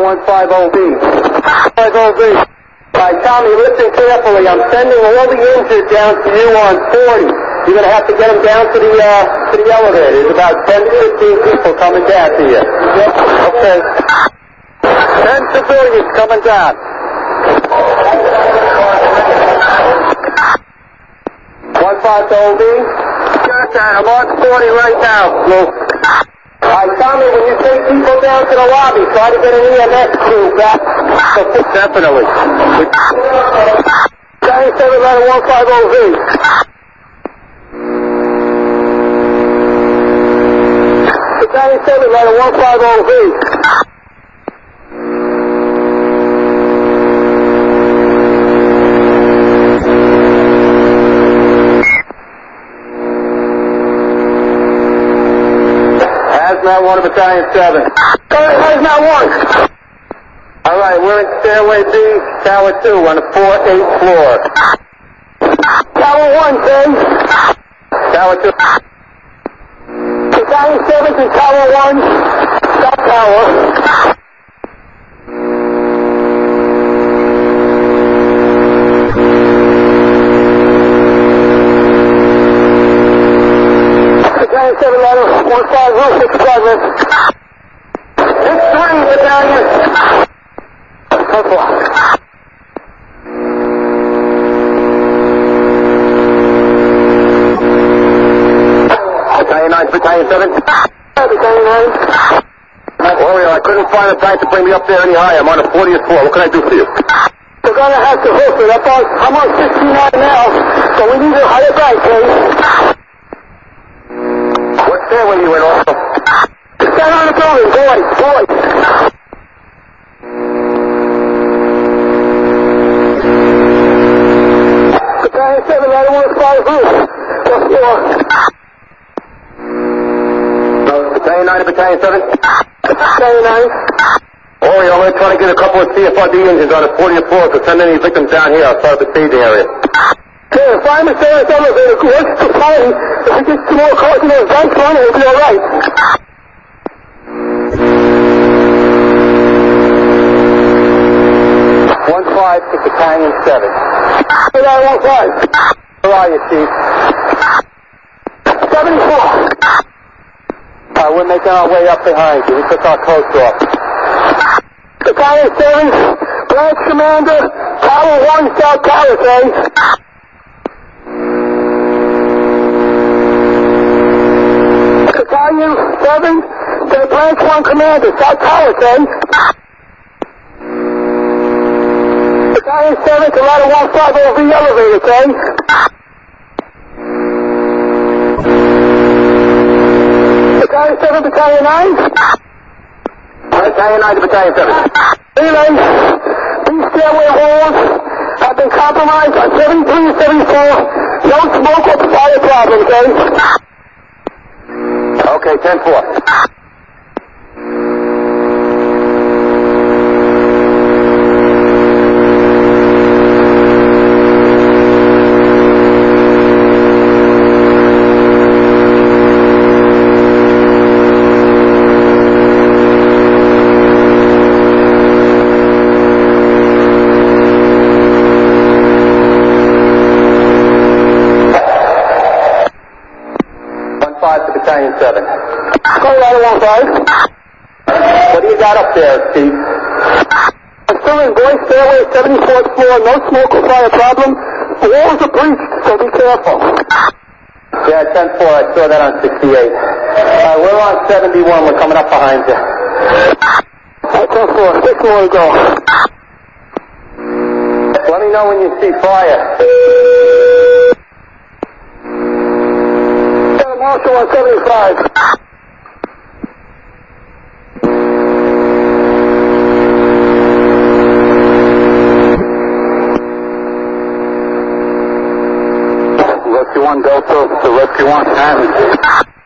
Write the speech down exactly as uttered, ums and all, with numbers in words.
one five zero B. five zero B. All right, Tommy, listen carefully. I'm sending all the injured down to you on forty. You're going to have to get them down to the uh, to the elevator. There's about ten to fifteen people coming down to you. Okay. ten civilians coming down. one five zero B. I'm on forty right now. Luke. All right, Tommy, when you take people down to the lobby, try to get an E M S crew back. Definitely. ninety-seven letter one five zero V. ninety-seven letter one five zero V. Hazmat one of Battalion seven. Hazmat one. All right, we're in Stairway B, Tower two, on the four eighth floor. Tower one, ten. Tower two. Battalion seven to Tower one, South Tower. Battalion seven letter one five zero six progress. Six three Battalion. Battalion nine, Battalion seven. Battalion nine. Warrior, I couldn't find a bank to bring me up there any higher. I'm on the fortieth floor. What can I do for you? We're going to have to hook it. Up on, I'm on sixty-nine now, so we need a higher bank, please. What stairway are you in, also? It's down on the building, boys, boys. Battalion seven, letter one five roof. Just four. Battalion nine to Battalion seven. Battalion nine. Ori, I'm going to try to get a couple of C F R D engines on the fortieth floor to send any victims down here outside of the staging area. Okay, if I'm a service elevator, what's the party? If we get some more cars in those banks on it, it'll be all right. one five to Battalion seven. Battalion one five. Where are you, Chief? seventy-four. Uh, we're making our way up behind you. We took our coats off. Battalion seven, branch commander, Tower one, South Palisades. Battalion seven, the branch one commander, South Palisades. Battalion seven, to ladder one five zero V elevator, okay? Battalion seven, Battalion nine. Battalion nine to Battalion seven. Relay, these stairway walls have been compromised on seventy-three and seventy-four. No smoke or fire problem, okay? Okay, ten four. Battalion seven. Colorado one five. What do you got up there, Steve? I'm still in Boy Stairway, seventy-fourth floor. No smoke or fire problem. The walls are breached, so be careful. Yeah, ten four. I saw that on sixty-eight. Uh, we're on seventy-one. We're coming up behind you. ten four. Six more to go. Let me know when you see fire. Marshal one seventy-five. Rescue one Delta to Rescue one.